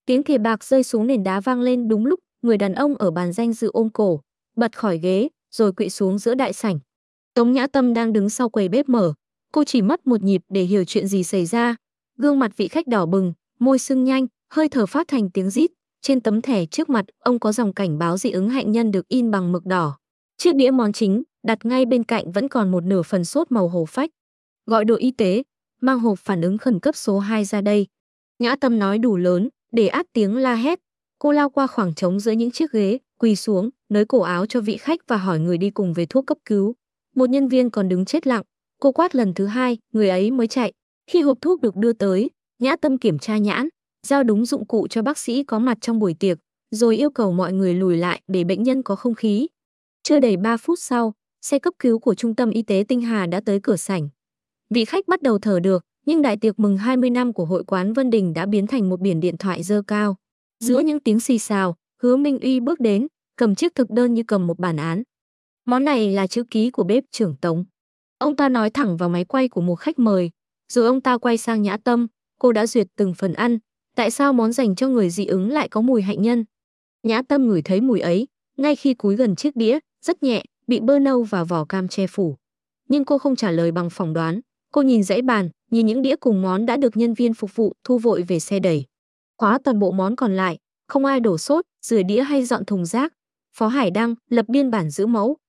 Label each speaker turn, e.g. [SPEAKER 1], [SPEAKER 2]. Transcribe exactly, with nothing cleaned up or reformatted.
[SPEAKER 1] Tiếng thìa bạc rơi xuống nền đá vang lên đúng lúc người đàn ông ở bàn danh dự ôm cổ, bật khỏi ghế, rồi quỵ xuống giữa đại sảnh. Tống Nhã Tâm đang đứng sau quầy bếp mở, cô chỉ mất một nhịp để hiểu chuyện gì xảy ra. Gương mặt vị khách đỏ bừng, môi sưng nhanh, hơi thở phát thành tiếng rít. Trên tấm thẻ trước mặt ông có dòng cảnh báo dị ứng hạnh nhân được in bằng mực đỏ. Chiếc đĩa món chính đặt ngay bên cạnh vẫn còn một nửa phần sốt màu hổ phách. Gọi đội y tế, mang hộp phản ứng khẩn cấp số hai ra đây. Nhã Tâm nói đủ lớn để át tiếng la hét. Cô lao qua khoảng trống giữa những chiếc ghế, quỳ xuống, nới cổ áo cho vị khách và hỏi người đi cùng về thuốc cấp cứu. Một nhân viên còn đứng chết lặng. Cô quát lần thứ hai, người ấy mới chạy. Khi hộp thuốc được đưa tới, Nhã Tâm kiểm tra nhãn, giao đúng dụng cụ cho bác sĩ có mặt trong buổi tiệc, rồi yêu cầu mọi người lùi lại để bệnh nhân có không khí. Chưa đầy ba phút sau, xe cấp cứu của Trung tâm Y tế Tinh Hà đã tới cửa sảnh. Vị khách bắt đầu thở được, nhưng đại tiệc mừng hai mươi năm của hội quán Vân Đình đã biến thành một biển điện thoại dơ cao. Giữa những tiếng xì xào, Hứa Minh Uy bước đến, cầm chiếc thực đơn như cầm một bản án. Món này là chữ ký của bếp trưởng Tống. Ông ta nói thẳng vào máy quay của một khách mời, rồi ông ta quay sang Nhã Tâm, cô đã duyệt từng phần ăn, tại sao món dành cho người dị ứng lại có mùi hạnh nhân? Nhã Tâm ngửi thấy mùi ấy, ngay khi cúi gần chiếc đĩa, rất nhẹ, bị bơ nâu và vỏ cam che phủ. Nhưng cô không trả lời bằng phỏng đoán, cô nhìn dãy bàn, nhìn những đĩa cùng món đã được nhân viên phục vụ thu vội về xe đẩy. Khóa toàn bộ món còn lại, không ai đổ sốt, rửa đĩa hay dọn thùng rác. Phó Hải Đăng lập biên bản giữ mẫu,